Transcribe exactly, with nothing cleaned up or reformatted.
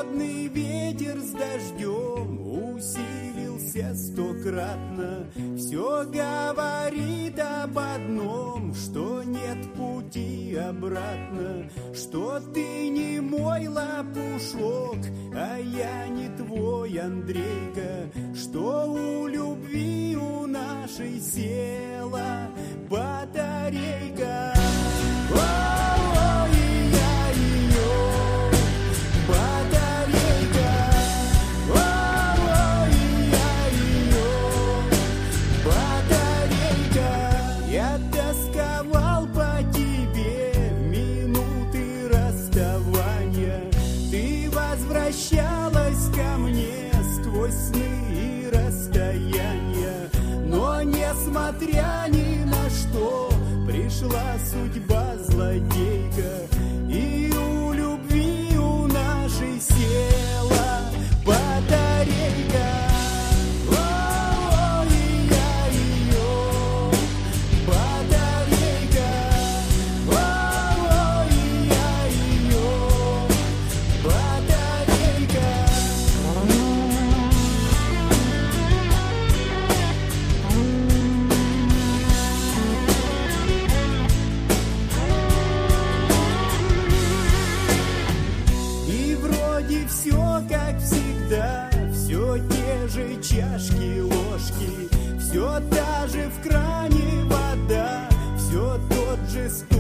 холодный ветер с дождем усилился стократно. Все говорит об одном, что нет пути обратно, что ты не мой лопушок, а я не твой Андрейка, что у любви у нашей села батарейка. Возвращалась ко мне сквозь сны и расстояния, но несмотря ни на что пришла судьба злодейка, и у любви у нашей села батарейка. Все как всегда, все те же чашки, ложки, все та же в кране вода, все тот же стол.